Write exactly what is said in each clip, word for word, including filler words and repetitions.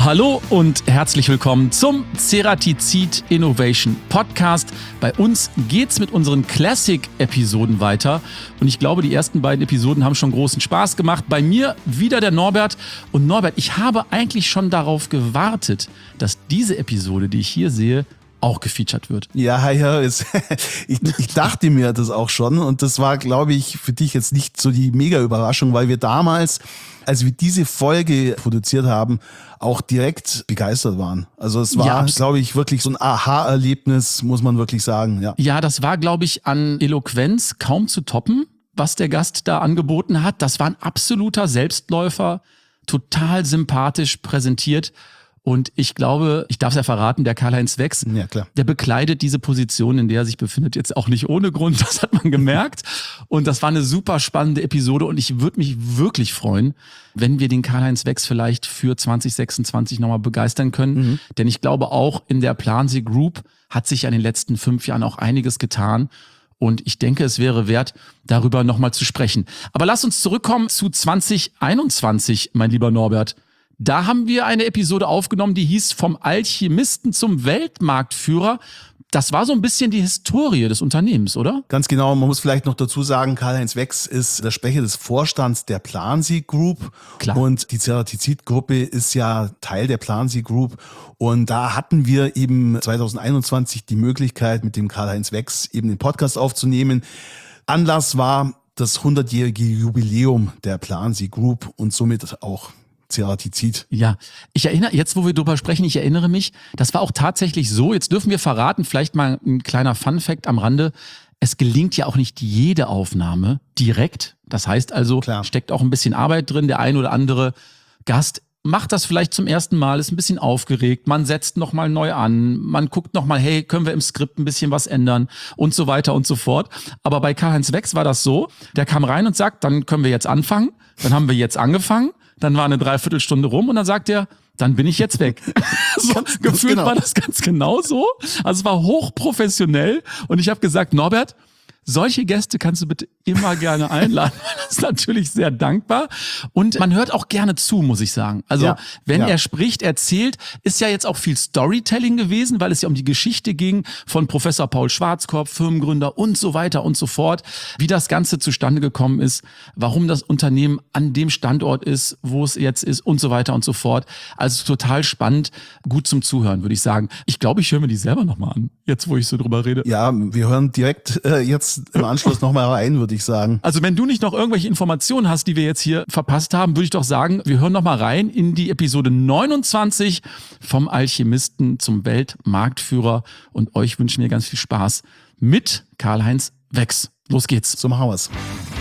Hallo und herzlich willkommen zum Ceratizid Innovation Podcast. Bei uns geht's mit unseren Classic-Episoden weiter und ich glaube, die ersten beiden Episoden haben schon großen Spaß gemacht. Bei mir wieder der Norbert. Und Norbert, ich habe eigentlich schon darauf gewartet, dass diese Episode, die ich hier sehe, auch gefeatured wird. Ja, ja, es, ich, ich dachte mir das auch schon und das war, glaube ich, für dich jetzt nicht so die Mega-Überraschung, weil wir damals, als wir diese Folge produziert haben, auch direkt begeistert waren. Also es war, ja, glaube ich, wirklich so ein Aha-Erlebnis, muss man wirklich sagen. Ja, ja, das war, glaube ich, an Eloquenz kaum zu toppen, was der Gast da angeboten hat. Das war ein absoluter Selbstläufer, total sympathisch präsentiert. Und ich glaube, ich darf es ja verraten, der Karl-Heinz Wex, ja, klar, der bekleidet diese Position, in der er sich befindet, jetzt auch nicht ohne Grund. Das hat man gemerkt. Und das war eine super spannende Episode. Und ich würde mich wirklich freuen, wenn wir den Karl-Heinz Wex vielleicht für zwanzig sechsundzwanzig nochmal begeistern können. Mhm. Denn ich glaube, auch in der Plansee Group hat sich ja in den letzten fünf Jahren auch einiges getan. Und ich denke, es wäre wert, darüber nochmal zu sprechen. Aber lass uns zurückkommen zu zwanzig einundzwanzig, mein lieber Norbert. Da haben wir eine Episode aufgenommen, die hieß Vom Alchemisten zum Weltmarktführer. Das war so ein bisschen die Historie des Unternehmens, oder? Ganz genau. Man muss vielleicht noch dazu sagen, Karl-Heinz Wex ist der Sprecher des Vorstands der Plansee Group. Klar. Und die Ceratizid-Gruppe ist ja Teil der Plansee Group. Und da hatten wir eben zwanzig einundzwanzig die Möglichkeit, mit dem Karl-Heinz Wex eben den Podcast aufzunehmen. Anlass war das hundertjährige Jubiläum der Plansee Group und somit auch Ceratizid. Ja, ich erinnere, jetzt wo wir drüber sprechen, ich erinnere mich, das war auch tatsächlich so, jetzt dürfen wir verraten, vielleicht mal ein kleiner Fun-Fact am Rande, es gelingt ja auch nicht jede Aufnahme direkt, das heißt also, Klar, steckt auch ein bisschen Arbeit drin, der ein oder andere Gast macht das vielleicht zum ersten Mal, ist ein bisschen aufgeregt, man setzt nochmal neu an, man guckt nochmal, hey, können wir im Skript ein bisschen was ändern und so weiter und so fort. Aber bei Karl-Heinz Wex war das so, der kam rein und sagt, dann können wir jetzt anfangen, dann haben wir jetzt angefangen, dann war eine Dreiviertelstunde rum und dann sagt er, dann bin ich jetzt weg. So, ganz, gefühlt ganz genau. war das ganz genau so. Also es war hochprofessionell und ich habe gesagt, Norbert, solche Gäste kannst du bitte immer gerne einladen. Das ist natürlich sehr dankbar. Und man hört auch gerne zu, muss ich sagen. Also ja, wenn ja. er spricht, erzählt, ist ja jetzt auch viel Storytelling gewesen, weil es ja um die Geschichte ging von Professor Paul Schwarzkopf, Firmengründer und so weiter und so fort. Wie das Ganze zustande gekommen ist, warum das Unternehmen an dem Standort ist, wo es jetzt ist und so weiter und so fort. Also total spannend, gut zum Zuhören, würde ich sagen. Ich glaube, ich höre mir die selber nochmal an, jetzt wo ich so drüber rede. Ja, wir hören direkt äh, jetzt im Anschluss nochmal rein, würde ich sagen. Also wenn du nicht noch irgendwelche Informationen hast, die wir jetzt hier verpasst haben, würde ich doch sagen, wir hören nochmal rein in die Episode neunundzwanzig vom Alchemisten zum Weltmarktführer und euch wünschen wir ganz viel Spaß mit Karl-Heinz Wex. Los geht's. So machen wir's.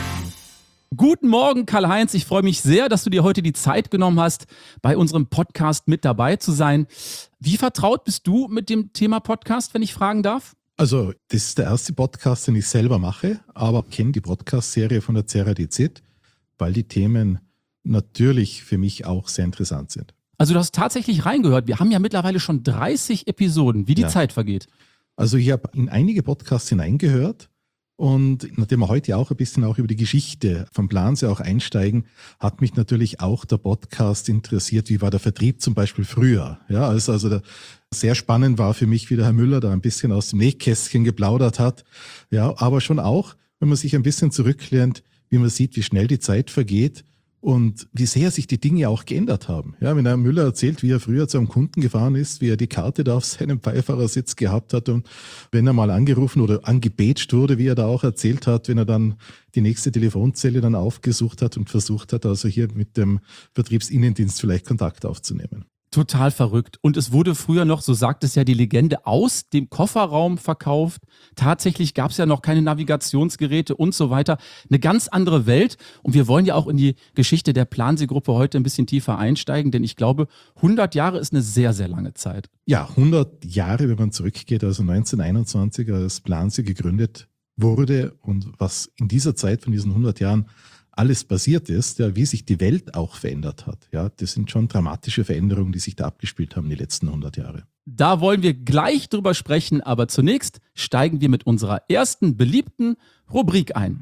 Guten Morgen, Karl-Heinz. Ich freue mich sehr, dass du dir heute die Zeit genommen hast, bei unserem Podcast mit dabei zu sein. Wie vertraut bist du mit dem Thema Podcast, wenn ich fragen darf? Also das ist der erste Podcast, den ich selber mache, aber kenne die Podcast-Serie von der Ceratizid, weil die Themen natürlich für mich auch sehr interessant sind. Also du hast tatsächlich reingehört. Wir haben ja mittlerweile schon dreißig Episoden, wie die Ja. Zeit vergeht. Also ich habe in einige Podcasts hineingehört und nachdem wir heute auch ein bisschen auch über die Geschichte vom Plansee auch einsteigen, hat mich natürlich auch der Podcast interessiert, wie war der Vertrieb zum Beispiel früher. Ja, also, also der Sehr spannend war für mich, wie der Herr Müller da ein bisschen aus dem Nähkästchen geplaudert hat. Ja, aber schon auch, wenn man sich ein bisschen zurücklehnt, wie man sieht, wie schnell die Zeit vergeht und wie sehr sich die Dinge auch geändert haben. Ja, wenn Herr Müller erzählt, wie er früher zu einem Kunden gefahren ist, wie er die Karte da auf seinem Beifahrersitz gehabt hat und wenn er mal angerufen oder angebetscht wurde, wie er da auch erzählt hat, wenn er dann die nächste Telefonzelle dann aufgesucht hat und versucht hat, also hier mit dem Vertriebsinnendienst vielleicht Kontakt aufzunehmen. Total verrückt. Und es wurde früher noch, so sagt es ja die Legende, aus dem Kofferraum verkauft. Tatsächlich gab es ja noch keine Navigationsgeräte und so weiter. Eine ganz andere Welt. Und wir wollen ja auch in die Geschichte der Plansee-Gruppe heute ein bisschen tiefer einsteigen, denn ich glaube, hundert Jahre ist eine sehr, sehr lange Zeit. Ja, hundert Jahre, wenn man zurückgeht, also neunzehnhunderteinundzwanzig, als Plansee gegründet wurde und was in dieser Zeit von diesen hundert Jahren alles passiert ist, ja, wie sich die Welt auch verändert hat. Ja, das sind schon dramatische Veränderungen, die sich da abgespielt haben die letzten hundert Jahre. Da wollen wir gleich drüber sprechen, aber zunächst steigen wir mit unserer ersten beliebten Rubrik ein.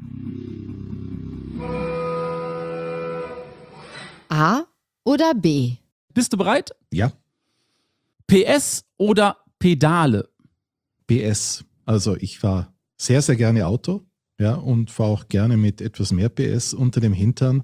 A oder B? Bist du bereit? Ja. P S oder Pedale? P S. Also ich fahre sehr, sehr gerne Auto, ja, und fahre auch gerne mit etwas mehr P S unter dem Hintern.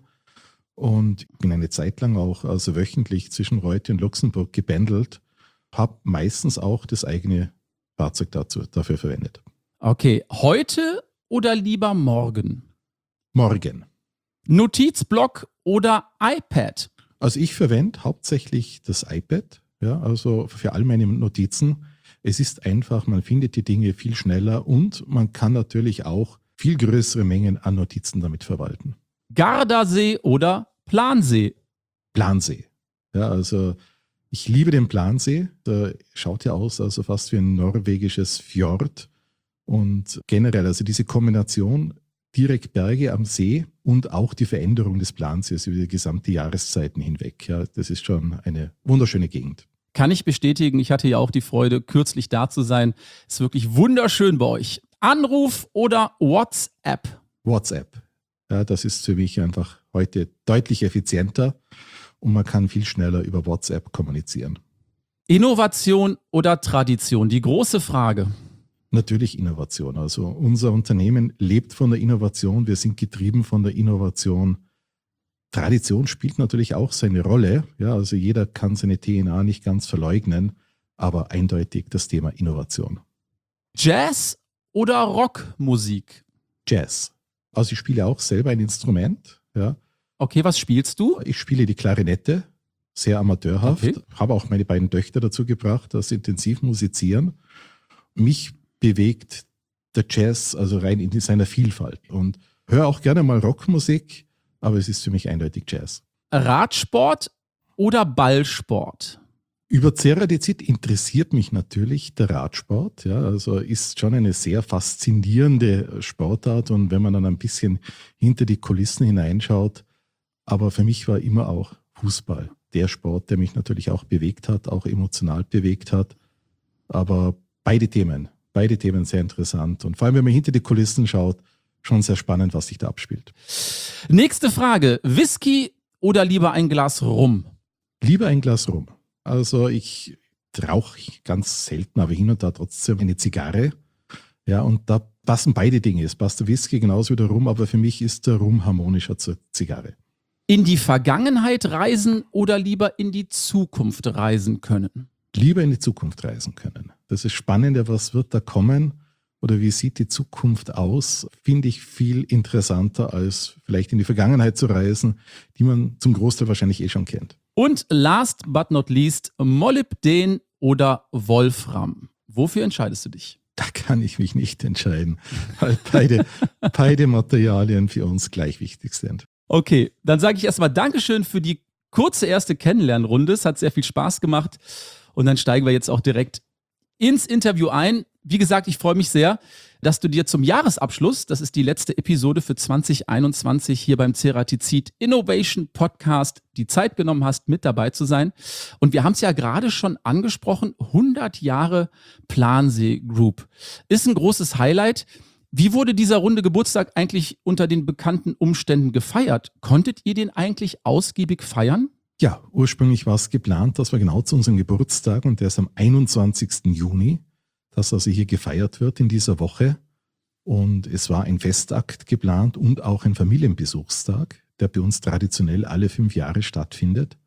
Und bin eine Zeit lang auch also wöchentlich zwischen Reute und Luxemburg gependelt, habe meistens auch das eigene Fahrzeug dazu, dafür verwendet. Okay, heute oder lieber morgen? Morgen. Notizblock oder iPad? Also ich verwende hauptsächlich das iPad, ja, also für all meine Notizen. Es ist einfach, man findet die Dinge viel schneller und man kann natürlich auch viel größere Mengen an Notizen damit verwalten. Gardasee oder Plansee? Plansee. Ja, also ich liebe den Plansee. Der schaut ja aus, also fast wie ein norwegisches Fjord. Und generell, also diese Kombination direkt Berge am See und auch die Veränderung des Plansees über die gesamte Jahreszeiten hinweg. Ja, das ist schon eine wunderschöne Gegend. Kann ich bestätigen, ich hatte ja auch die Freude, kürzlich da zu sein. Ist wirklich wunderschön bei euch. Anruf oder WhatsApp? WhatsApp. Ja, das ist für mich einfach heute deutlich effizienter und man kann viel schneller über WhatsApp kommunizieren. Innovation oder Tradition? Die große Frage. Natürlich Innovation. Also unser Unternehmen lebt von der Innovation. Wir sind getrieben von der Innovation. Tradition spielt natürlich auch seine Rolle. Ja, also jeder kann seine D N A nicht ganz verleugnen, aber eindeutig das Thema Innovation. Jazz oder Rockmusik? Jazz. Also ich spiele auch selber ein Instrument. Ja. Okay, was spielst du? Ich spiele die Klarinette, sehr amateurhaft. Okay. Habe auch meine beiden Töchter dazu gebracht, dass sie intensiv musizieren. Mich bewegt der Jazz also rein in seiner Vielfalt. Und höre auch gerne mal Rockmusik, aber es ist für mich eindeutig Jazz. Radsport oder Ballsport? Über Ceradizid interessiert mich natürlich der Radsport. Ja, also ist schon eine sehr faszinierende Sportart und wenn man dann ein bisschen hinter die Kulissen hineinschaut, aber für mich war immer auch Fußball der Sport, der mich natürlich auch bewegt hat, auch emotional bewegt hat. Aber beide Themen, beide Themen sehr interessant und vor allem, wenn man hinter die Kulissen schaut, schon sehr spannend, was sich da abspielt. Nächste Frage, Whisky oder lieber ein Glas Rum? Lieber ein Glas Rum. Also ich rauche ganz selten, aber hin und da trotzdem eine Zigarre. Ja, und da passen beide Dinge. Es passt der Whisky genauso wie der Rum, aber für mich ist der Rum harmonischer zur Zigarre. In die Vergangenheit reisen oder lieber in die Zukunft reisen können? Lieber in die Zukunft reisen können. Das ist spannender, was wird da kommen oder wie sieht die Zukunft aus, finde ich viel interessanter, als vielleicht in die Vergangenheit zu reisen, die man zum Großteil wahrscheinlich eh schon kennt. Und last but not least, Molybden oder Wolfram? Wofür entscheidest du dich? Da kann ich mich nicht entscheiden, weil beide, beide Materialien für uns gleich wichtig sind. Okay, dann sage ich erstmal Dankeschön für die kurze erste Kennenlernrunde. Es hat sehr viel Spaß gemacht. Und dann steigen wir jetzt auch direkt ins Interview ein. Wie gesagt, ich freue mich sehr, dass du dir zum Jahresabschluss, das ist die letzte Episode für zwanzig einundzwanzig hier beim Ceratizid Innovation Podcast, die Zeit genommen hast, mit dabei zu sein. Und wir haben es ja gerade schon angesprochen, hundert Jahre Plansee Group. Ist ein großes Highlight. Wie wurde dieser runde Geburtstag eigentlich unter den bekannten Umständen gefeiert? Konntet ihr den eigentlich ausgiebig feiern? Ja, ursprünglich war es geplant, dass wir genau zu unserem Geburtstag, und der ist am einundzwanzigsten Juni, dass also hier gefeiert wird in dieser Woche. Und es war ein Festakt geplant und auch ein Familienbesuchstag, der bei uns traditionell alle fünf Jahre stattfindet.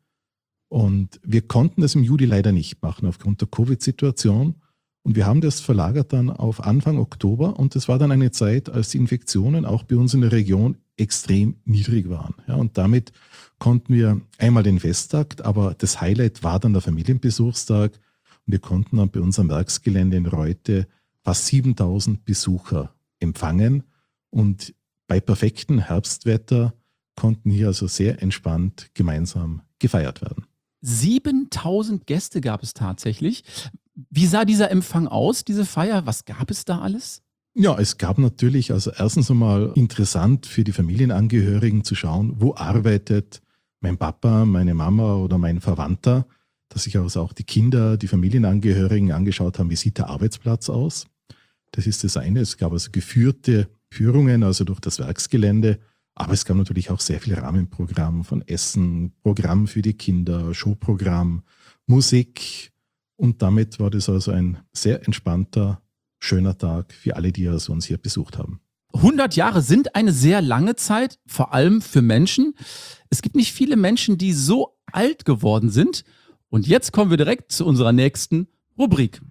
Und wir konnten das im Juli leider nicht machen aufgrund der Covid-Situation. Und wir haben das verlagert dann auf Anfang Oktober. Und das war dann eine Zeit, als die Infektionen auch bei uns in der Region extrem niedrig waren. Ja, und damit konnten wir einmal den Festakt, aber das Highlight war dann der Familienbesuchstag. Und wir konnten dann bei unserem Werksgelände in Reute fast siebentausend Besucher empfangen. Und bei perfektem Herbstwetter konnten hier also sehr entspannt gemeinsam gefeiert werden. siebentausend Gäste gab es tatsächlich. Wie sah dieser Empfang aus, diese Feier? Was gab es da alles? Ja, es gab natürlich, also erstens einmal interessant für die Familienangehörigen zu schauen, wo arbeitet mein Papa, meine Mama oder mein Verwandter, dass sich also auch die Kinder, die Familienangehörigen angeschaut haben, wie sieht der Arbeitsplatz aus. Das ist das eine. Es gab also geführte Führungen, also durch das Werksgelände, Aber es gab natürlich auch sehr viel Rahmenprogramm von Essen, Programm für die Kinder, Showprogramm, Musik. Und damit war das also ein sehr entspannter, schöner Tag für alle, die also uns hier besucht haben. hundert Jahre sind eine sehr lange Zeit, vor allem für Menschen. Es gibt nicht viele Menschen, die so alt geworden sind. Und jetzt kommen wir direkt zu unserer nächsten Rubrik.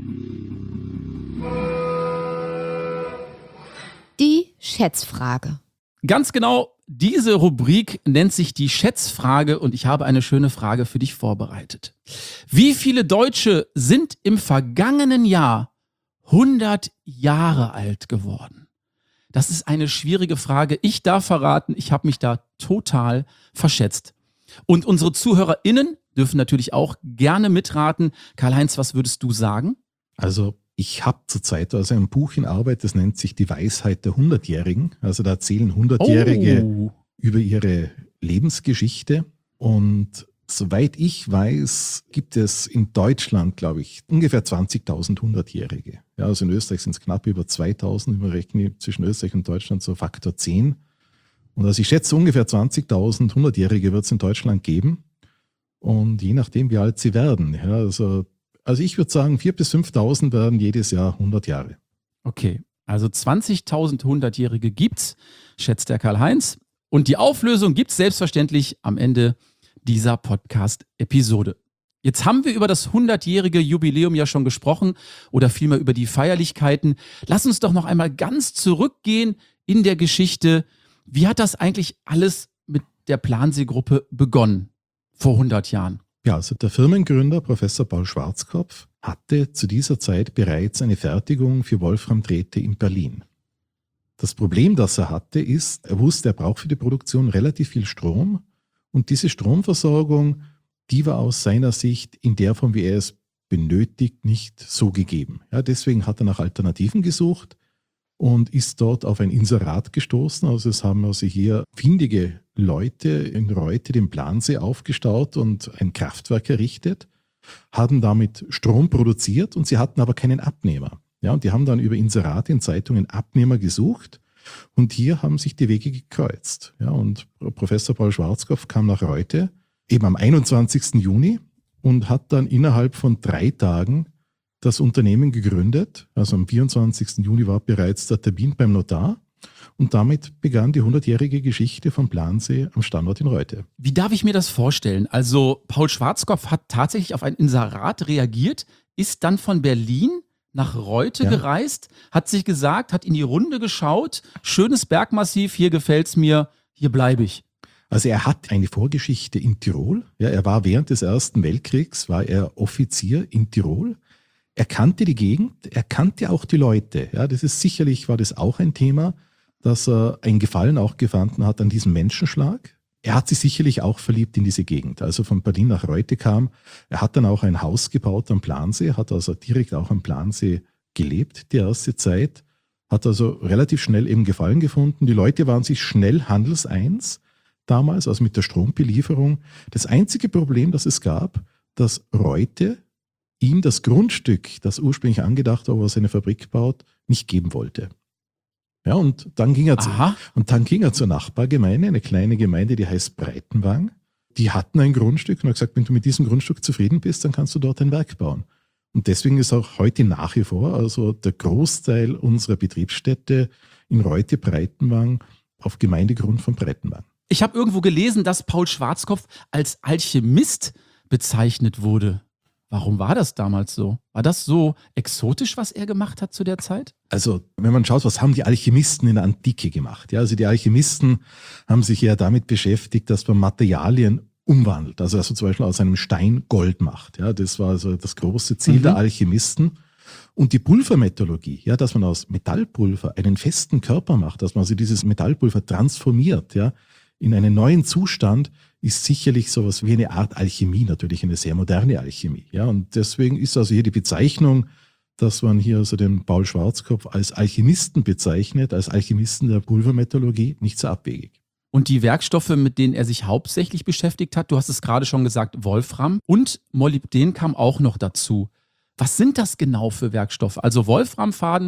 Die Schätzfrage. Ganz genau, diese Rubrik nennt sich die Schätzfrage und ich habe eine schöne Frage für dich vorbereitet. Wie viele Deutsche sind im vergangenen Jahr hundert Jahre alt geworden? Das ist eine schwierige Frage. Ich darf verraten, ich habe mich da total verschätzt. Und unsere ZuhörerInnen dürfen natürlich auch gerne mitraten. Karl-Heinz, was würdest du sagen? Also ich habe zurzeit also ein Buch in Arbeit, das nennt sich Die Weisheit der Hundertjährigen. Also da erzählen Hundertjährige Oh. über ihre Lebensgeschichte. Und soweit ich weiß, gibt es in Deutschland, glaube ich, ungefähr zwanzigtausend Hundertjährige. Ja, also in Österreich sind es knapp über zweitausend. Wir rechnen zwischen Österreich und Deutschland so Faktor zehn. Und also ich schätze, ungefähr zwanzigtausend Hundertjährige wird es in Deutschland geben. Und je nachdem, wie alt sie werden. Ja, also, also ich würde sagen, viertausend bis fünftausend werden jedes Jahr hundert Jahre. Okay, also zwanzigtausend Hundertjährige gibt's, schätzt der Karl-Heinz. Und die Auflösung gibt's selbstverständlich am Ende dieser Podcast-Episode. Jetzt haben wir über das hundertjährige Jubiläum ja schon gesprochen oder vielmehr über die Feierlichkeiten. Lass uns doch noch einmal ganz zurückgehen in der Geschichte. Wie hat das eigentlich alles mit der Plansee-Gruppe begonnen vor hundert Jahren? Ja, also der Firmengründer, Professor Paul Schwarzkopf, hatte zu dieser Zeit bereits eine Fertigung für Wolframdrähte in Berlin. Das Problem, das er hatte, ist, er wusste, er braucht für die Produktion relativ viel Strom und diese Stromversorgung, die war aus seiner Sicht in der Form, wie er es benötigt, nicht so gegeben. Ja, deswegen hat er nach Alternativen gesucht und ist dort auf ein Inserat gestoßen. Also es haben also hier findige Leute in Reutte den Plansee aufgestaut und ein Kraftwerk errichtet, haben damit Strom produziert und sie hatten aber keinen Abnehmer. Ja, und die haben dann über Inserate in Zeitungen Abnehmer gesucht und hier haben sich die Wege gekreuzt. Ja, und Professor Paul Schwarzkopf kam nach Reutte, eben am einundzwanzigsten Juni und hat dann innerhalb von drei Tagen das Unternehmen gegründet. Also am vierundzwanzigsten Juni war bereits der Termin beim Notar und damit begann die hundertjährige Geschichte vom Plansee am Standort in Reutte. Wie darf ich mir das vorstellen? Also Paul Schwarzkopf hat tatsächlich auf ein Inserat reagiert, ist dann von Berlin nach Reutte Ja. gereist, hat sich gesagt, hat in die Runde geschaut, schönes Bergmassiv, hier gefällt's mir, hier bleibe ich. Also er hat eine Vorgeschichte in Tirol. Ja, er war während des Ersten Weltkriegs, war er Offizier in Tirol. Er kannte die Gegend, er kannte auch die Leute. Ja, das ist sicherlich, war das auch ein Thema, dass er einen Gefallen auch gefunden hat an diesem Menschenschlag. Er hat sich sicherlich auch verliebt in diese Gegend. Als er von Berlin nach Reutte kam, er hat dann auch ein Haus gebaut am Plansee, hat also direkt auch am Plansee gelebt, die erste Zeit, hat also relativ schnell eben Gefallen gefunden. Die Leute waren sich schnell handelseins damals, also mit der Strombelieferung. Das einzige Problem, das es gab, dass Reutte ihm das Grundstück, das ursprünglich angedacht war, wo er seine Fabrik baut, nicht geben wollte. Ja, und dann ging er zu, Aha. und dann ging er zur Nachbargemeinde, eine kleine Gemeinde, die heißt Breitenwang. Die hatten ein Grundstück und hat gesagt, wenn du mit diesem Grundstück zufrieden bist, dann kannst du dort ein Werk bauen. Und deswegen ist auch heute nach wie vor, also der Großteil unserer Betriebsstätte in Reutte-Breitenwang auf Gemeindegrund von Breitenwang. Ich habe irgendwo gelesen, dass Paul Schwarzkopf als Alchemist bezeichnet wurde. Warum war das damals so? War das so exotisch, was er gemacht hat zu der Zeit? Also, wenn man schaut, was haben die Alchemisten in der Antike gemacht? Ja, also die Alchemisten haben sich ja damit beschäftigt, dass man Materialien umwandelt. Also, dass man zum Beispiel aus einem Stein Gold macht. Ja, das war also das große Ziel Mhm. der Alchemisten. Und die Pulvermetallurgie, ja, dass man aus Metallpulver einen festen Körper macht, dass man also dieses Metallpulver transformiert, ja, in einen neuen Zustand, ist sicherlich sowas wie eine Art Alchemie, natürlich eine sehr moderne Alchemie. Ja, und deswegen ist also hier die Bezeichnung, dass man hier also den Paul Schwarzkopf als Alchemisten bezeichnet, als Alchemisten der Pulvermetallurgie, nicht so abwegig. Und die Werkstoffe, mit denen er sich hauptsächlich beschäftigt hat, du hast es gerade schon gesagt, Wolfram und Molybden kam auch noch dazu. Was sind das genau für Werkstoffe? Also Wolframfaden,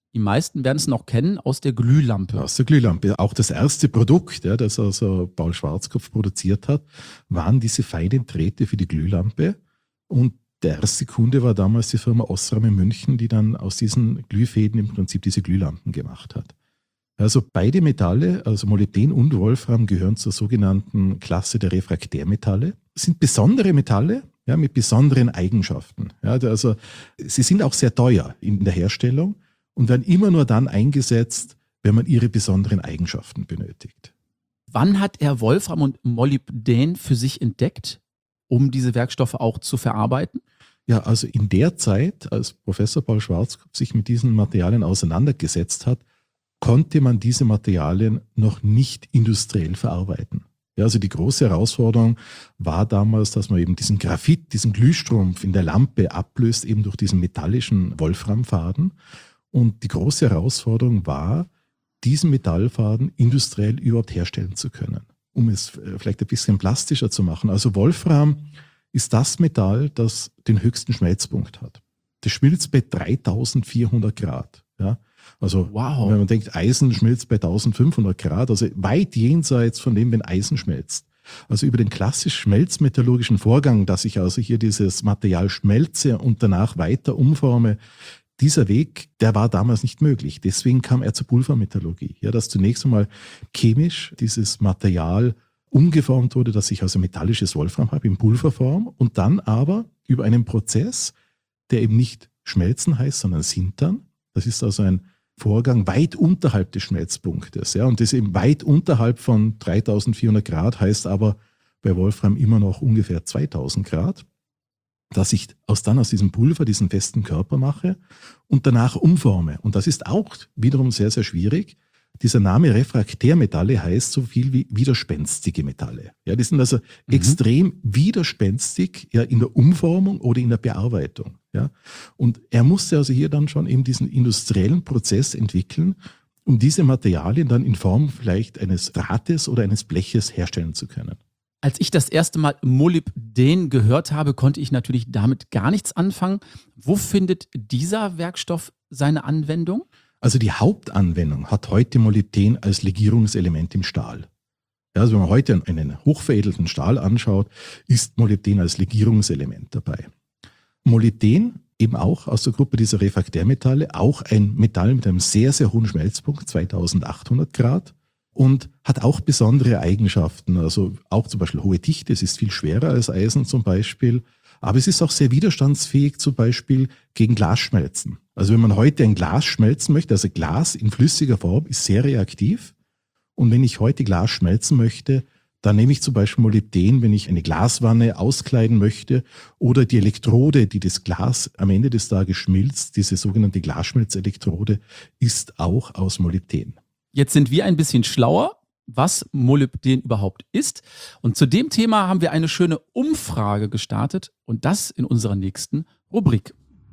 Die meisten werden es noch kennen aus der Glühlampe. Aus der Glühlampe. Auch das erste Produkt, ja, das also Paul Schwarzkopf produziert hat, waren diese feinen Drähte für die Glühlampe. Und der erste Kunde war damals die Firma Osram in München, die dann aus diesen Glühfäden im Prinzip diese Glühlampen gemacht hat. Also beide Metalle, also Molybden und Wolfram, gehören zur sogenannten Klasse der Refraktärmetalle. Das sind besondere Metalle, ja, mit besonderen Eigenschaften. Ja, also sie sind auch sehr teuer in der Herstellung und werden immer nur dann eingesetzt, wenn man ihre besonderen Eigenschaften benötigt. Wann hat er Wolfram und Molybden für sich entdeckt, um diese Werkstoffe auch zu verarbeiten? Ja, also in der Zeit, als Professor Paul Schwarzkopf sich mit diesen Materialien auseinandergesetzt hat, konnte man diese Materialien noch nicht industriell verarbeiten. Ja, also die große Herausforderung war damals, dass man eben diesen Graphit, diesen Glühstrumpf in der Lampe ablöst, eben durch diesen metallischen Wolframfaden. Und die große Herausforderung war, diesen Metallfaden industriell überhaupt herstellen zu können, um es vielleicht ein bisschen plastischer zu machen. Also Wolfram ist das Metall, das den höchsten Schmelzpunkt hat. Das schmilzt bei dreitausendvierhundert Grad. Ja. Also wow. Wenn man denkt, Eisen schmilzt bei eintausendfünfhundert Grad, also weit jenseits von dem, wenn Eisen schmelzt. Also über den klassisch schmelzmetallurgischen Vorgang, dass ich also hier dieses Material schmelze und danach weiter umforme, dieser Weg, der war damals nicht möglich. Deswegen kam er zur Pulvermetallurgie. Ja, dass zunächst einmal chemisch dieses Material umgeformt wurde, dass ich also metallisches Wolfram habe in Pulverform und dann aber über einen Prozess, der eben nicht schmelzen heißt, sondern sintern. Das ist also ein Vorgang weit unterhalb des Schmelzpunktes. Ja, und das eben weit unterhalb von dreitausendvierhundert Grad heißt aber bei Wolfram immer noch ungefähr zweitausend Grad, dass ich aus dann aus diesem Pulver diesen festen Körper mache und danach umforme. Und das ist auch wiederum sehr, sehr schwierig. Dieser Name Refraktärmetalle heißt so viel wie widerspenstige Metalle. Ja, die sind also mhm. extrem widerspenstig, ja, in der Umformung oder in der Bearbeitung. Ja. Und er musste also hier dann schon eben diesen industriellen Prozess entwickeln, um diese Materialien dann in Form vielleicht eines Drahtes oder eines Bleches herstellen zu können. Als ich das erste Mal Molybden gehört habe, konnte ich natürlich damit gar nichts anfangen. Wo findet dieser Werkstoff seine Anwendung? Also die Hauptanwendung hat heute Molybden als Legierungselement im Stahl. Ja, also wenn man heute einen hochveredelten Stahl anschaut, ist Molybden als Legierungselement dabei. Molybden, eben auch aus der Gruppe dieser Refraktärmetalle, auch ein Metall mit einem sehr, sehr hohen Schmelzpunkt, zweitausendachthundert Grad, und hat auch besondere Eigenschaften, also auch zum Beispiel hohe Dichte, es ist viel schwerer als Eisen zum Beispiel, aber es ist auch sehr widerstandsfähig zum Beispiel gegen Glasschmelzen. Also wenn man heute ein Glas schmelzen möchte, also Glas in flüssiger Form ist sehr reaktiv, und wenn ich heute Glas schmelzen möchte, dann nehme ich zum Beispiel Molybden, wenn ich eine Glaswanne auskleiden möchte, oder die Elektrode, die das Glas am Ende des Tages schmilzt, diese sogenannte Glasschmelzelektrode, ist auch aus Molybden. Jetzt sind wir ein bisschen schlauer, was Molybden überhaupt ist. Und zu dem Thema haben wir eine schöne Umfrage gestartet, und das in unserer nächsten Rubrik.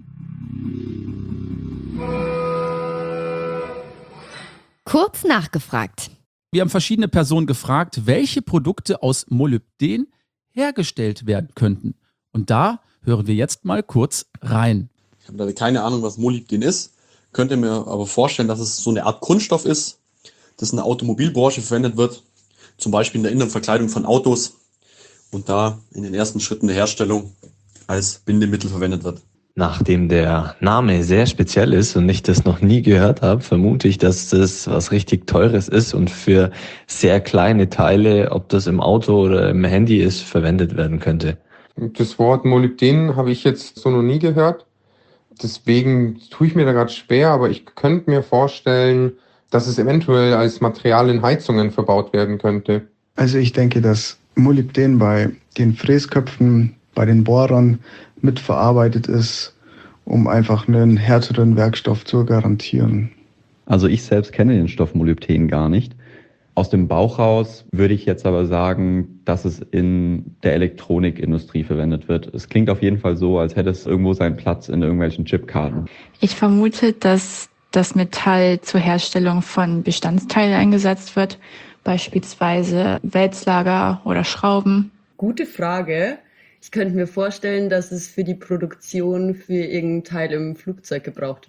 Kurz nachgefragt. Wir haben verschiedene Personen gefragt, welche Produkte aus Molybden hergestellt werden könnten. Und da hören wir jetzt mal kurz rein. Ich habe da keine Ahnung, was Molybden ist, könnte mir aber vorstellen, dass es so eine Art Kunststoff ist, das in der Automobilbranche verwendet wird, zum Beispiel in der Innenverkleidung von Autos und da in den ersten Schritten der Herstellung als Bindemittel verwendet wird. Nachdem der Name sehr speziell ist und ich das noch nie gehört habe, vermute ich, dass das was richtig Teures ist und für sehr kleine Teile, ob das im Auto oder im Handy ist, verwendet werden könnte. Das Wort Molybden habe ich jetzt so noch nie gehört. Deswegen tue ich mir da gerade schwer, aber ich könnte mir vorstellen, dass es eventuell als Material in Heizungen verbaut werden könnte. Also ich denke, dass Molybden bei den Fräsköpfen, bei den Bohrern mitverarbeitet ist, um einfach einen härteren Werkstoff zu garantieren. Also ich selbst kenne den Stoff Molybden gar nicht. Aus dem Bauch raus würde ich jetzt aber sagen, dass es in der Elektronikindustrie verwendet wird. Es klingt auf jeden Fall so, als hätte es irgendwo seinen Platz in irgendwelchen Chipkarten. Ich vermute, dass das Metall zur Herstellung von Bestandteilen eingesetzt wird, beispielsweise Wälzlager oder Schrauben. Gute Frage. Ich könnte mir vorstellen, dass es für die Produktion für irgendein Teil im Flugzeug gebraucht wird.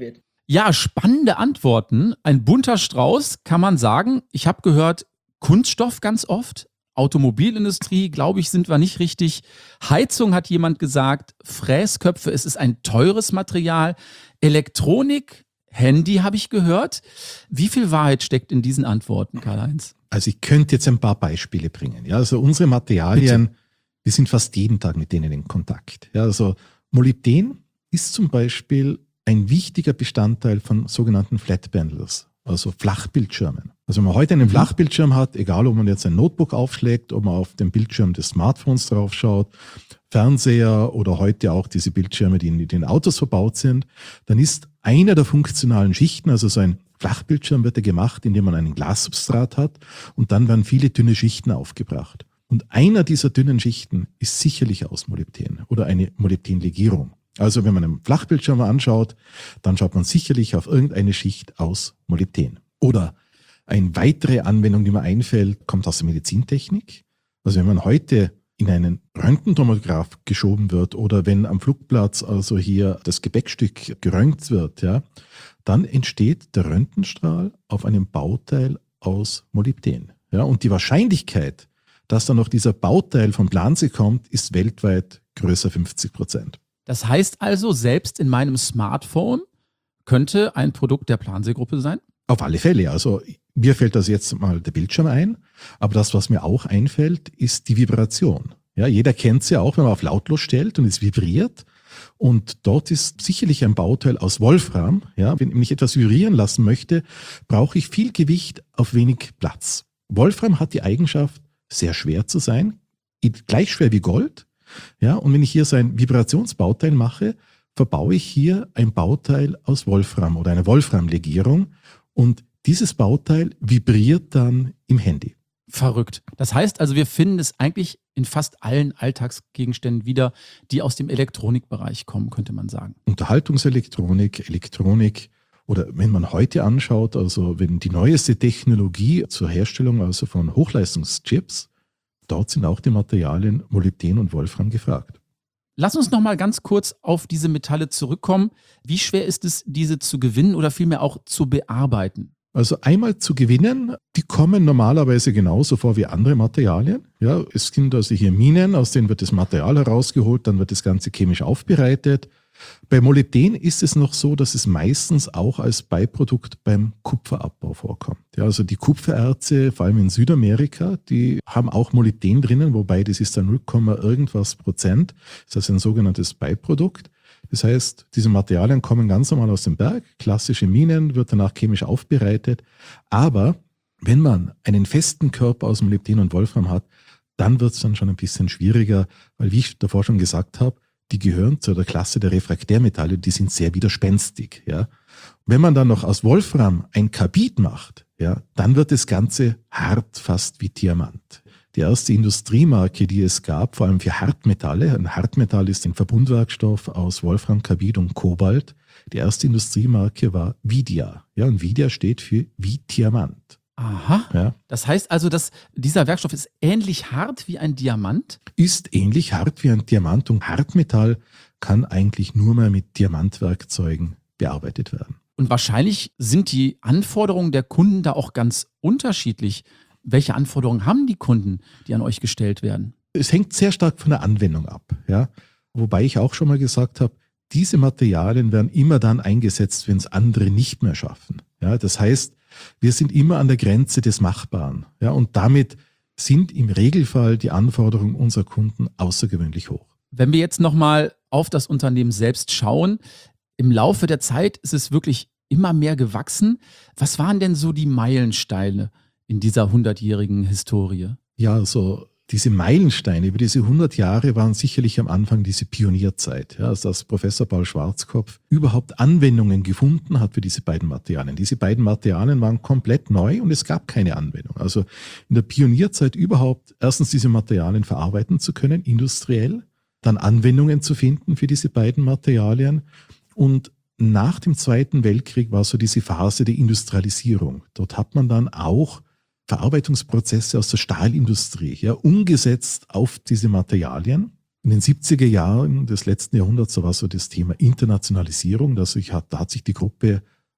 Ja, spannende Antworten. Ein bunter Strauß, kann man sagen. Ich habe gehört, Kunststoff ganz oft. Automobilindustrie, glaube ich, sind wir nicht richtig. Heizung hat jemand gesagt. Fräsköpfe, es ist ein teures Material. Elektronik, Handy habe ich gehört. Wie viel Wahrheit steckt in diesen Antworten, Karl-Heinz? Also ich könnte jetzt ein paar Beispiele bringen. Ja, also unsere Materialien, Bitte. Wir sind fast jeden Tag mit denen in Kontakt. Ja, also Molybden ist zum Beispiel ein wichtiger Bestandteil von sogenannten Flat Panels, also Flachbildschirmen. Also wenn man heute einen Flachbildschirm hat, egal ob man jetzt ein Notebook aufschlägt, ob man auf den Bildschirm des Smartphones drauf schaut, Fernseher oder heute auch diese Bildschirme, die in den Autos verbaut sind, dann ist einer der funktionalen Schichten, also so ein Flachbildschirm wird ja gemacht, indem man einen Glassubstrat hat und dann werden viele dünne Schichten aufgebracht. Und einer dieser dünnen Schichten ist sicherlich aus Molybden oder eine Molybdenlegierung. Also wenn man einen Flachbildschirm anschaut, dann schaut man sicherlich auf irgendeine Schicht aus Molybden. Oder eine weitere Anwendung, die mir einfällt, kommt aus der Medizintechnik. Also wenn man heute in einen Röntgentomograph geschoben wird oder wenn am Flugplatz also hier das Gepäckstück geröntgt wird, ja, dann entsteht der Röntgenstrahl auf einem Bauteil aus Molybden. Ja, und die Wahrscheinlichkeit, dass dann noch dieser Bauteil vom Plansee kommt, ist weltweit größer fünfzig Prozent. Das heißt also, selbst in meinem Smartphone könnte ein Produkt der Plansee-Gruppe sein? Auf alle Fälle. Also mir fällt das jetzt mal der Bildschirm ein, aber das, was mir auch einfällt, ist die Vibration. Ja, jeder kennt es ja auch, wenn man auf lautlos stellt und es vibriert. Und dort ist sicherlich ein Bauteil aus Wolfram. Ja, wenn ich etwas vibrieren lassen möchte, brauche ich viel Gewicht auf wenig Platz. Wolfram hat die Eigenschaft, sehr schwer zu sein, gleich schwer wie Gold. Ja, und wenn ich hier so ein Vibrationsbauteil mache, verbaue ich hier ein Bauteil aus Wolfram oder eine Wolframlegierung und dieses Bauteil vibriert dann im Handy. Verrückt. Das heißt also, wir finden es eigentlich in fast allen Alltagsgegenständen wieder, die aus dem Elektronikbereich kommen, könnte man sagen. Unterhaltungselektronik, Elektronik oder wenn man heute anschaut, also wenn die neueste Technologie zur Herstellung also von Hochleistungschips, dort sind auch die Materialien Molybden und Wolfram gefragt. Lass uns noch mal ganz kurz auf diese Metalle zurückkommen. Wie schwer ist es, diese zu gewinnen oder vielmehr auch zu bearbeiten? Also einmal zu gewinnen, die kommen normalerweise genauso vor wie andere Materialien. Ja, es sind also hier Minen, aus denen wird das Material herausgeholt, dann wird das Ganze chemisch aufbereitet. Bei Molybden ist es noch so, dass es meistens auch als Beiprodukt beim Kupferabbau vorkommt. Ja, also die Kupfererze, vor allem in Südamerika, die haben auch Molybden drinnen, wobei das ist dann null, irgendwas Prozent. Das ist ein sogenanntes Beiprodukt. Das heißt, diese Materialien kommen ganz normal aus dem Berg, klassische Minen, wird danach chemisch aufbereitet. Aber wenn man einen festen Körper aus Molybden und Wolfram hat, dann wird es dann schon ein bisschen schwieriger, weil wie ich davor schon gesagt habe, die gehören zu der Klasse der Refraktärmetalle, die sind sehr widerspenstig. Ja. Wenn man dann noch aus Wolfram ein Karbid macht, ja, dann wird das Ganze hart, fast wie Diamant. Die erste Industriemarke, die es gab, vor allem für Hartmetalle, ein Hartmetall ist ein Verbundwerkstoff aus Wolfram, Karbid und Kobalt. Die erste Industriemarke war Vidia. Ja, und Vidia steht für wie Diamant. Aha. Ja. Das heißt also, dass dieser Werkstoff ist ähnlich hart wie ein Diamant? Ist ähnlich hart wie ein Diamant und Hartmetall kann eigentlich nur mehr mit Diamantwerkzeugen bearbeitet werden. Und wahrscheinlich sind die Anforderungen der Kunden da auch ganz unterschiedlich. Welche Anforderungen haben die Kunden, die an euch gestellt werden? Es hängt sehr stark von der Anwendung ab. Ja? Wobei ich auch schon mal gesagt habe, diese Materialien werden immer dann eingesetzt, wenn es andere nicht mehr schaffen. Ja? Das heißt, wir sind immer an der Grenze des Machbaren. Ja? Und damit sind im Regelfall die Anforderungen unserer Kunden außergewöhnlich hoch. Wenn wir jetzt nochmal auf das Unternehmen selbst schauen, im Laufe der Zeit ist es wirklich immer mehr gewachsen. Was waren denn so die Meilensteine in dieser hundertjährigen Historie? Ja, also diese Meilensteine über diese hundert Jahre waren sicherlich am Anfang diese Pionierzeit, ja, also dass Professor Paul Schwarzkopf überhaupt Anwendungen gefunden hat für diese beiden Materialien. Diese beiden Materialien waren komplett neu und es gab keine Anwendung. Also in der Pionierzeit überhaupt erstens diese Materialien verarbeiten zu können, industriell, dann Anwendungen zu finden für diese beiden Materialien und nach dem Zweiten Weltkrieg war so diese Phase der Industrialisierung. Dort hat man dann auch Verarbeitungsprozesse aus der Stahlindustrie, ja, umgesetzt auf diese Materialien. In den siebziger Jahren des letzten Jahrhunderts, da war so das Thema Internationalisierung, also ich hat, da hat sich die Gruppe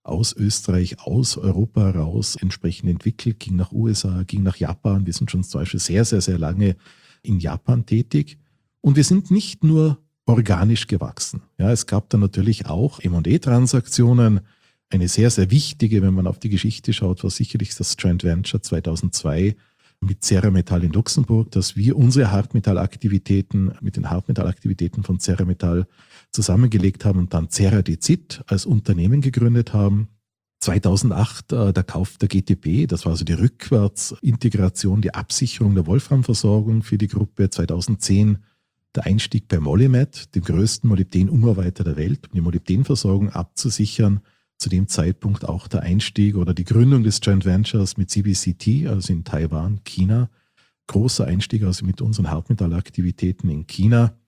aus Österreich, aus Europa heraus entsprechend entwickelt, ging nach U S A, ging nach Japan. Wir sind schon zum Beispiel sehr, sehr, sehr lange in Japan tätig. Und wir sind nicht nur organisch gewachsen. Ja, es gab dann natürlich auch M und A-Transaktionen. Eine sehr, sehr wichtige, wenn man auf die Geschichte schaut, war sicherlich das Joint Venture zweitausendzwei mit Cerametall in Luxemburg, dass wir unsere Hartmetallaktivitäten mit den Hartmetallaktivitäten von Cerametall zusammengelegt haben und dann Ceradizid als Unternehmen gegründet haben. zweitausendacht äh, der Kauf der G T B, das war also die Rückwärtsintegration, die Absicherung der Wolframversorgung für die Gruppe. zweitausendzehn der Einstieg bei Molymet, dem größten Molybden-Umarbeiter der Welt, um die Molybdenversorgung abzusichern. Zu dem Zeitpunkt auch der Einstieg oder die Gründung des Joint Ventures mit C B C T, also in Taiwan, China. Großer Einstieg also mit unseren Hartmetallaktivitäten in China.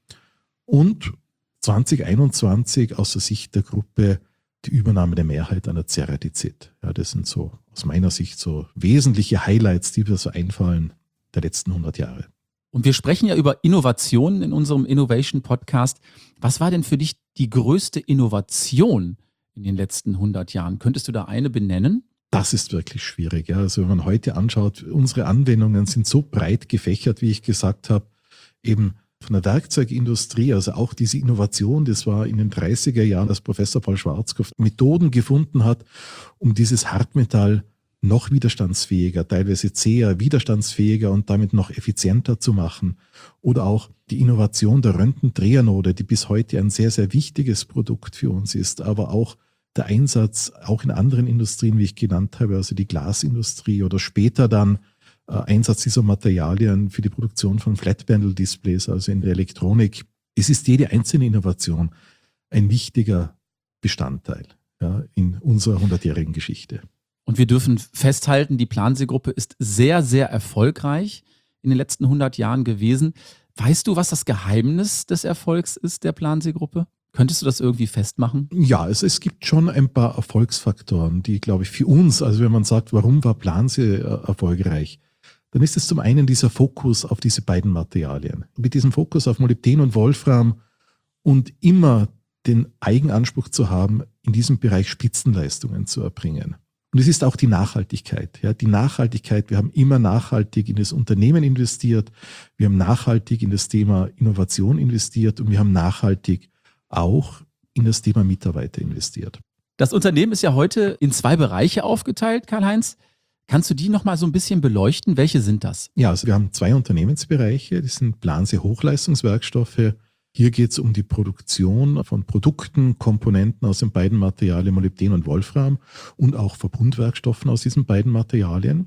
Und zwanzig einundzwanzig aus der Sicht der Gruppe die Übernahme der Mehrheit an der Ceradizid. Ja, das sind so aus meiner Sicht so wesentliche Highlights, die mir so einfallen der letzten hundert Jahre. Und wir sprechen ja über Innovationen in unserem Innovation-Podcast. Was war denn für dich die größte Innovation in den letzten hundert Jahren? Könntest du da eine benennen? Das ist wirklich schwierig. Ja. Also wenn man heute anschaut, unsere Anwendungen sind so breit gefächert, wie ich gesagt habe, eben von der Werkzeugindustrie, also auch diese Innovation, das war in den dreißiger Jahren, dass Professor Paul Schwarzkopf Methoden gefunden hat, um dieses Hartmetall noch widerstandsfähiger, teilweise zäher, widerstandsfähiger und damit noch effizienter zu machen. Oder auch die Innovation der Röntgendrehanode, die bis heute ein sehr, sehr wichtiges Produkt für uns ist, aber auch der Einsatz auch in anderen Industrien, wie ich genannt habe, also die Glasindustrie oder später dann äh, Einsatz dieser Materialien für die Produktion von Flat-Panel-Displays, also in der Elektronik. Es ist jede einzelne Innovation ein wichtiger Bestandteil, ja, in unserer hundertjährigen Geschichte. Und wir dürfen festhalten, die Plansee-Gruppe ist sehr, sehr erfolgreich in den letzten hundert Jahren gewesen. Weißt du, was das Geheimnis des Erfolgs ist der Plansee-Gruppe? Könntest du das irgendwie festmachen? Ja, also es gibt schon ein paar Erfolgsfaktoren, die, glaube ich, für uns, also wenn man sagt, warum war Plansee äh, erfolgreich, dann ist es zum einen dieser Fokus auf diese beiden Materialien. Mit diesem Fokus auf Molybden und Wolfram und immer den Eigenanspruch zu haben, in diesem Bereich Spitzenleistungen zu erbringen. Und es ist auch die Nachhaltigkeit. Ja, die Nachhaltigkeit, wir haben immer nachhaltig in das Unternehmen investiert, wir haben nachhaltig in das Thema Innovation investiert und wir haben nachhaltig auch in das Thema Mitarbeiter investiert. Das Unternehmen ist ja heute in zwei Bereiche aufgeteilt, Karl-Heinz. Kannst du die nochmal so ein bisschen beleuchten? Welche sind das? Ja, also wir haben zwei Unternehmensbereiche. Das sind Plansee Hochleistungswerkstoffe. Hier geht es um die Produktion von Produkten, Komponenten aus den beiden Materialien Molybden und Wolfram und auch Verbundwerkstoffen aus diesen beiden Materialien.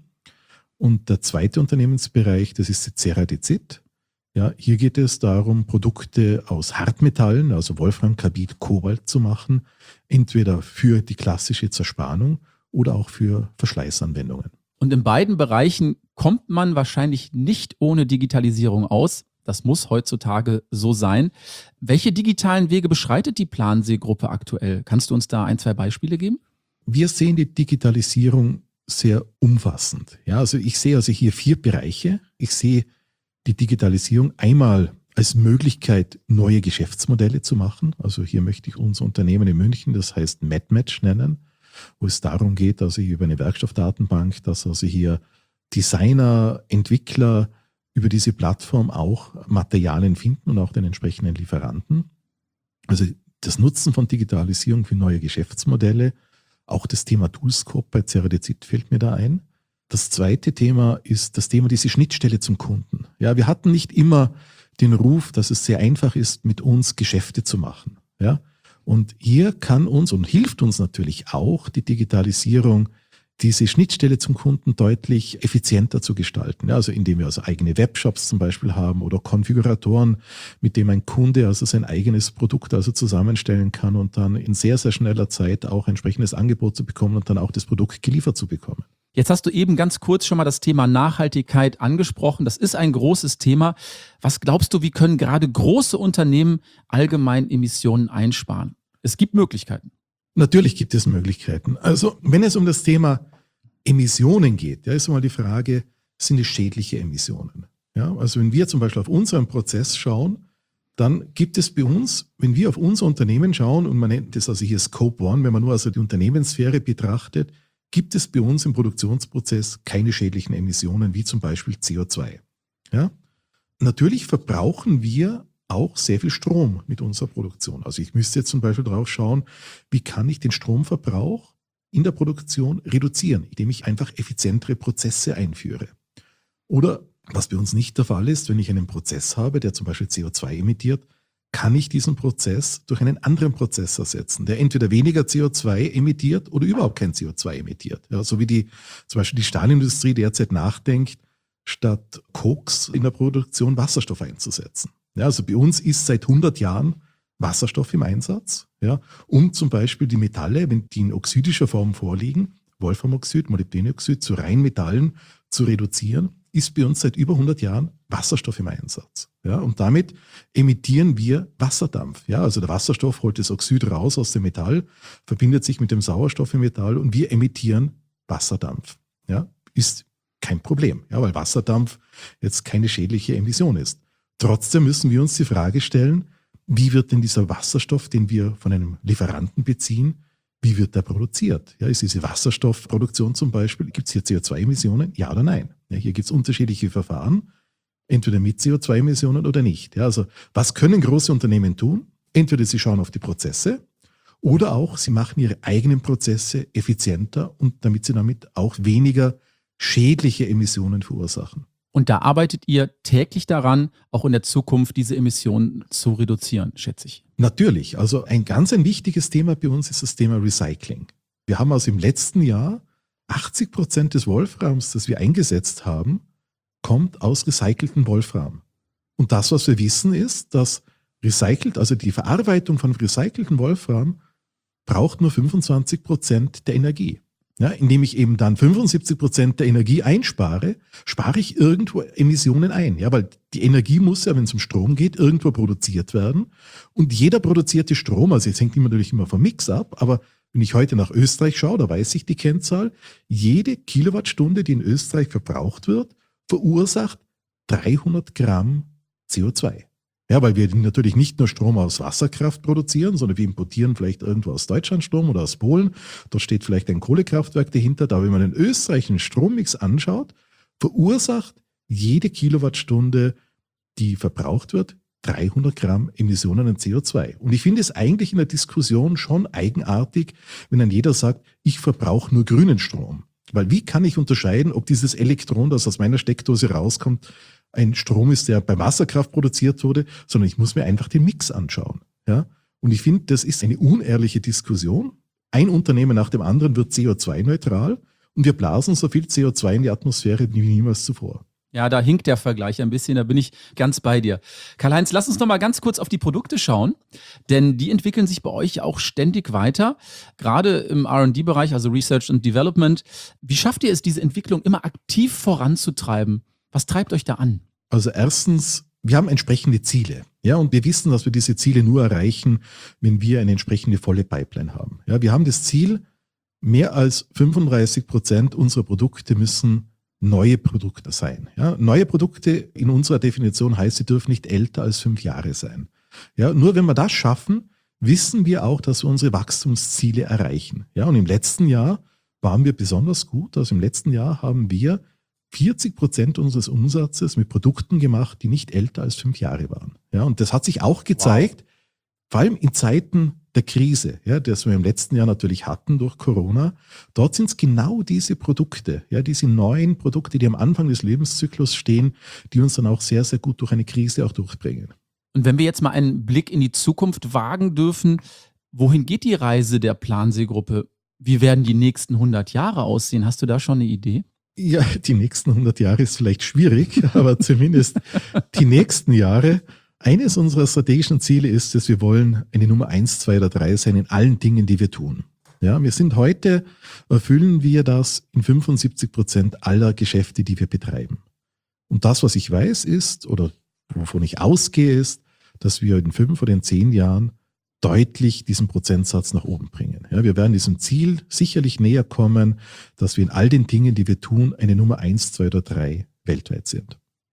Und der zweite Unternehmensbereich, das ist Ceradizid. Ja, hier geht es darum, Produkte aus Hartmetallen, also Wolfram, Karbid, Kobalt zu machen, entweder für die klassische Zerspannung oder auch für Verschleißanwendungen. Und in beiden Bereichen kommt man wahrscheinlich nicht ohne Digitalisierung aus. Das muss heutzutage so sein. Welche digitalen Wege beschreitet die Plansee-Gruppe aktuell? Kannst du uns da ein, zwei Beispiele geben? Wir sehen die Digitalisierung sehr umfassend. Ja, also ich sehe also hier vier Bereiche. Ich sehe die Digitalisierung einmal als Möglichkeit, neue Geschäftsmodelle zu machen. Also hier möchte ich unser Unternehmen in München, das heißt MedMatch nennen, wo es darum geht, also hier über eine Werkstoffdatenbank, dass also hier Designer, Entwickler über diese Plattform auch Materialien finden und auch den entsprechenden Lieferanten. Also das Nutzen von Digitalisierung für neue Geschäftsmodelle, auch das Thema Toolscope bei Ceradizid fällt mir da ein. Das zweite Thema ist das Thema diese Schnittstelle zum Kunden. Ja, wir hatten nicht immer den Ruf, dass es sehr einfach ist, mit uns Geschäfte zu machen. Ja, und hier kann uns und hilft uns natürlich auch die Digitalisierung, diese Schnittstelle zum Kunden deutlich effizienter zu gestalten. Ja, also indem wir also eigene Webshops zum Beispiel haben oder Konfiguratoren, mit dem ein Kunde also sein eigenes Produkt also zusammenstellen kann und dann in sehr, sehr schneller Zeit auch entsprechendes Angebot zu bekommen und dann auch das Produkt geliefert zu bekommen. Jetzt hast du eben ganz kurz schon mal das Thema Nachhaltigkeit angesprochen. Das ist ein großes Thema. Was glaubst du, wie können gerade große Unternehmen allgemein Emissionen einsparen? Es gibt Möglichkeiten. Natürlich gibt es Möglichkeiten. Also wenn es um das Thema Emissionen geht, ja, ist mal die Frage, sind es schädliche Emissionen? Ja, also wenn wir zum Beispiel auf unseren Prozess schauen, dann gibt es bei uns, wenn wir auf unser Unternehmen schauen, und man nennt das also hier Scope One, wenn man nur also die Unternehmenssphäre betrachtet, gibt es bei uns im Produktionsprozess keine schädlichen Emissionen, wie zum Beispiel C O zwei. Ja? Natürlich verbrauchen wir auch sehr viel Strom mit unserer Produktion. Also ich müsste jetzt zum Beispiel drauf schauen, wie kann ich den Stromverbrauch in der Produktion reduzieren, indem ich einfach effizientere Prozesse einführe. Oder was bei uns nicht der Fall ist, wenn ich einen Prozess habe, der zum Beispiel C O zwei emittiert, kann ich diesen Prozess durch einen anderen Prozess ersetzen, der entweder weniger C O zwei emittiert oder überhaupt kein C O zwei emittiert. Ja, so wie die, zum Beispiel die Stahlindustrie derzeit nachdenkt, statt Koks in der Produktion Wasserstoff einzusetzen. Ja, also bei uns ist seit hundert Jahren Wasserstoff im Einsatz, ja, um zum Beispiel die Metalle, wenn die in oxidischer Form vorliegen, Wolframoxid, Molybdenoxid, zu Reinmetallen zu reduzieren, ist bei uns seit über hundert Jahren Wasserstoff im Einsatz. Ja, und damit emittieren wir Wasserdampf. Ja, also der Wasserstoff holt das Oxid raus aus dem Metall, verbindet sich mit dem Sauerstoff im Metall und wir emittieren Wasserdampf. Ja, ist kein Problem, ja, weil Wasserdampf jetzt keine schädliche Emission ist. Trotzdem müssen wir uns die Frage stellen, wie wird denn dieser Wasserstoff, den wir von einem Lieferanten beziehen, wie wird der produziert? Ja, ist diese Wasserstoffproduktion zum Beispiel, gibt es hier C O zwei Emissionen? Ja oder nein? Ja, hier gibt es unterschiedliche Verfahren, entweder mit C O zwei Emissionen oder nicht. Ja, also was können große Unternehmen tun? Entweder sie schauen auf die Prozesse oder auch sie machen ihre eigenen Prozesse effizienter und damit sie damit auch weniger schädliche Emissionen verursachen. Und da arbeitet ihr täglich daran, auch in der Zukunft diese Emissionen zu reduzieren, schätze ich. Natürlich. Also ein ganz ein wichtiges Thema bei uns ist das Thema Recycling. Wir haben also im letzten Jahr achtzig Prozent des Wolframs, das wir eingesetzt haben, kommt aus recyceltem Wolfram. Und das, was wir wissen, ist, dass recycelt, also die Verarbeitung von recyceltem Wolfram, braucht nur fünfundzwanzig Prozent der Energie. Ja, indem ich eben dann fünfundsiebzig Prozent der Energie einspare, spare ich irgendwo Emissionen ein. Ja, weil die Energie muss ja, wenn es um Strom geht, irgendwo produziert werden. Und jeder produzierte Strom, also jetzt hängt natürlich immer vom Mix ab, aber wenn ich heute nach Österreich schaue, da weiß ich die Kennzahl, jede Kilowattstunde, die in Österreich verbraucht wird, verursacht dreihundert Gramm C O zwei. Ja, weil wir natürlich nicht nur Strom aus Wasserkraft produzieren, sondern wir importieren vielleicht irgendwo aus Deutschland Strom oder aus Polen. Dort steht vielleicht ein Kohlekraftwerk dahinter. Da, wenn man den österreichischen Strommix anschaut, verursacht jede Kilowattstunde, die verbraucht wird, dreihundert Gramm Emissionen an C O zwei. Und ich finde es eigentlich in der Diskussion schon eigenartig, wenn dann jeder sagt, ich verbrauche nur grünen Strom. Weil wie kann ich unterscheiden, ob dieses Elektron, das aus meiner Steckdose rauskommt, ein Strom ist, der bei Wasserkraft produziert wurde, sondern ich muss mir einfach den Mix anschauen. Ja? Und ich finde, das ist eine unehrliche Diskussion. Ein Unternehmen nach dem anderen wird C O zwei neutral und wir blasen so viel C O zwei in die Atmosphäre wie niemals zuvor. Ja, da hinkt der Vergleich ein bisschen, da bin ich ganz bei dir. Karl-Heinz, lass uns noch mal ganz kurz auf die Produkte schauen, denn die entwickeln sich bei euch auch ständig weiter, gerade im R und D-Bereich, also Research and Development. Wie schafft ihr es, diese Entwicklung immer aktiv voranzutreiben? Was treibt euch da an? Also erstens, wir haben entsprechende Ziele. Ja, und wir wissen, dass wir diese Ziele nur erreichen, wenn wir eine entsprechende volle Pipeline haben. Ja, wir haben das Ziel, mehr als fünfunddreißig Prozent unserer Produkte müssen neue Produkte sein. Ja, neue Produkte in unserer Definition heißt, sie dürfen nicht älter als fünf Jahre sein. Ja, nur wenn wir das schaffen, wissen wir auch, dass wir unsere Wachstumsziele erreichen. Ja, und im letzten Jahr waren wir besonders gut. Also im letzten Jahr haben wir vierzig Prozent unseres Umsatzes mit Produkten gemacht, die nicht älter als fünf Jahre waren. Ja, und das hat sich auch gezeigt, wow. Vor allem in Zeiten der Krise, ja, das wir im letzten Jahr natürlich hatten durch Corona. Dort sind es genau diese Produkte, ja, diese neuen Produkte, die am Anfang des Lebenszyklus stehen, die uns dann auch sehr, sehr gut durch eine Krise auch durchbringen. Und wenn wir jetzt mal einen Blick in die Zukunft wagen dürfen, wohin geht die Reise der Plansee-Gruppe? Wie werden die nächsten hundert Jahre aussehen? Hast du da schon eine Idee? Ja, die nächsten hundert Jahre ist vielleicht schwierig, aber zumindest die nächsten Jahre. Eines unserer strategischen Ziele ist es, wir wollen eine Nummer eins, zwei oder drei sein in allen Dingen, die wir tun. Ja, wir sind heute, erfüllen wir das in fünfundsiebzig Prozent aller Geschäfte, die wir betreiben. Und das, was ich weiß, ist, oder wovon ich ausgehe, ist, dass wir in fünf oder in zehn Jahren deutlich diesen Prozentsatz nach oben bringen. Ja, wir werden diesem Ziel sicherlich näher kommen, dass wir in all den Dingen, die wir tun, eine Nummer eins, zwei oder drei weltweit sind.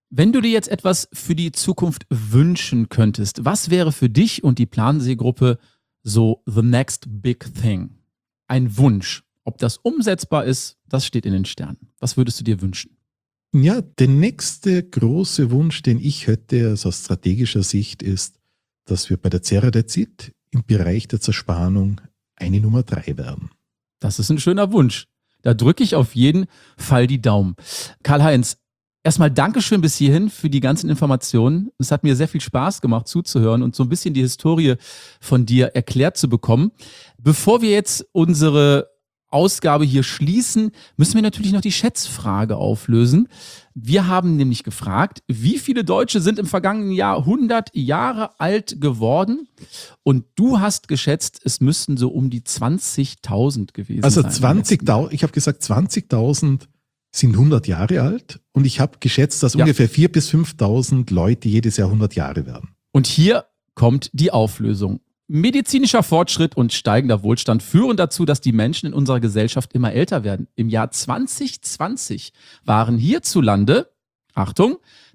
Wenn du dir jetzt etwas für die Zukunft wünschen könntest, was wäre für dich und die Plansee-Gruppe so the next big thing? Ein Wunsch. Ob das umsetzbar ist, das steht in den Sternen. Was würdest du dir wünschen? Ja, der nächste große Wunsch, den ich hätte, also aus strategischer Sicht, ist, dass wir bei der Ceratizid im Bereich der Zerspannung eine Nummer drei werden. Das ist ein schöner Wunsch. Da drücke ich auf jeden Fall die Daumen. Karl-Heinz, erstmal Dankeschön bis hierhin für die ganzen Informationen. Es hat mir sehr viel Spaß gemacht zuzuhören und so ein bisschen die Historie von dir erklärt zu bekommen. Bevor wir jetzt unsere Ausgabe hier schließen, müssen wir natürlich noch die Schätzfrage auflösen. Wir haben nämlich gefragt, wie viele Deutsche sind im vergangenen Jahr hundert Jahre alt geworden? Und du hast geschätzt, es müssten so um die zwanzigtausend gewesen also sein. zwanzigtausend, ich habe gesagt, zwanzigtausend sind hundert Jahre alt und ich habe geschätzt, dass ja. ungefähr viertausend bis fünftausend Leute jedes Jahr hundert Jahre werden. Und hier kommt die Auflösung. Medizinischer Fortschritt und steigender Wohlstand führen dazu, dass die Menschen in unserer Gesellschaft immer älter werden. Im Jahr zwanzig zwanzig waren hierzulande, Achtung,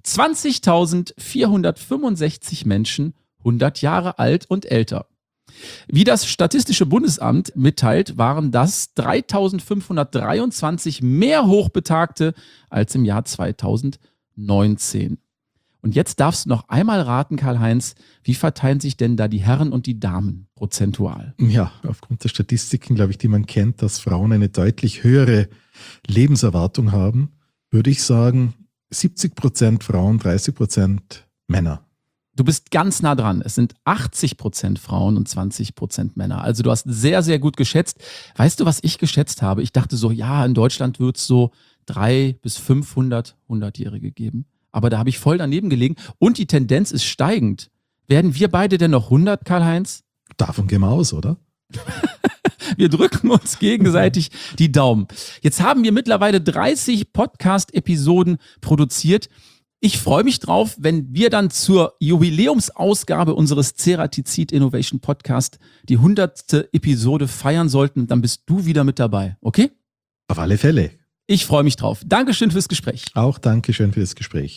zwanzigtausendvierhundertfünfundsechzig Menschen hundert Jahre alt und älter. Wie das Statistische Bundesamt mitteilt, waren das dreitausendfünfhundertdreiundzwanzig mehr Hochbetagte als im Jahr zweitausendneunzehn. Und jetzt darfst du noch einmal raten, Karl-Heinz, wie verteilen sich denn da die Herren und die Damen prozentual? Ja, aufgrund der Statistiken, glaube ich, die man kennt, dass Frauen eine deutlich höhere Lebenserwartung haben, würde ich sagen siebzig Prozent Frauen, dreißig Prozent Männer. Du bist ganz nah dran. Es sind achtzig Prozent Frauen und zwanzig Prozent Männer. Also du hast sehr, sehr gut geschätzt. Weißt du, was ich geschätzt habe? Ich dachte so, ja, in Deutschland wird es so dreihundert bis fünfhundert hundertjährige geben. Aber da habe ich voll daneben gelegen. Und die Tendenz ist steigend. Werden wir beide denn noch hundert, Karl-Heinz? Davon gehen wir aus, oder? Wir drücken uns gegenseitig die Daumen. Jetzt haben wir mittlerweile dreißig Podcast-Episoden produziert. Ich freue mich drauf, wenn wir dann zur Jubiläumsausgabe unseres Ceratizid Innovation Podcast die hundertste Episode feiern sollten. Dann bist du wieder mit dabei, okay? Auf alle Fälle. Ich freue mich drauf. Dankeschön fürs Gespräch. Auch Dankeschön für das Gespräch.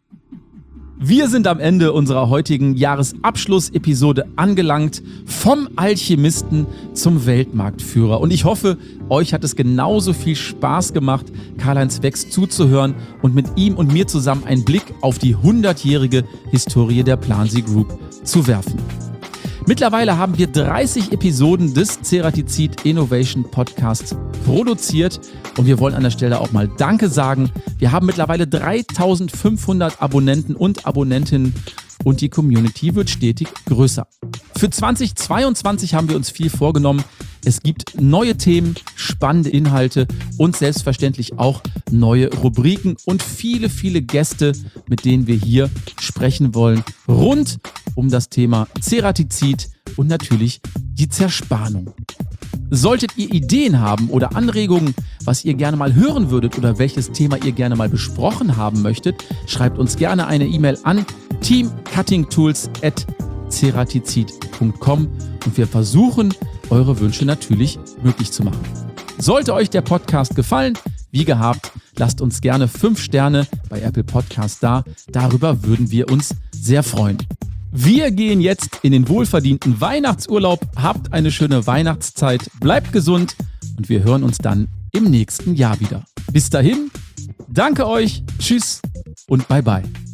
Wir sind am Ende unserer heutigen Jahresabschlussepisode angelangt, vom Alchemisten zum Weltmarktführer. Und ich hoffe, euch hat es genauso viel Spaß gemacht, Karl-Heinz Wex zuzuhören und mit ihm und mir zusammen einen Blick auf die hundertjährige Historie der Plansee Group zu werfen. Mittlerweile haben wir dreißig Episoden des Ceratizid Innovation Podcasts produziert und wir wollen an der Stelle auch mal Danke sagen. Wir haben mittlerweile dreitausendfünfhundert Abonnenten und Abonnentinnen und die Community wird stetig größer. Für zweitausendzweiundzwanzig haben wir uns viel vorgenommen. Es gibt neue Themen, spannende Inhalte und selbstverständlich auch neue Rubriken und viele, viele Gäste, mit denen wir hier sprechen wollen, rund um das Thema Ceratizid und natürlich die Zerspannung. Solltet ihr Ideen haben oder Anregungen, was ihr gerne mal hören würdet oder welches Thema ihr gerne mal besprochen haben möchtet, schreibt uns gerne eine E-Mail an teamcuttingtools at ceratizid punkt com und wir versuchen, eure Wünsche natürlich möglich zu machen. Sollte euch der Podcast gefallen, wie gehabt, lasst uns gerne fünf Sterne bei Apple Podcasts da. Darüber würden wir uns sehr freuen. Wir gehen jetzt in den wohlverdienten Weihnachtsurlaub. Habt eine schöne Weihnachtszeit, bleibt gesund und wir hören uns dann im nächsten Jahr wieder. Bis dahin, danke euch, tschüss und bye bye.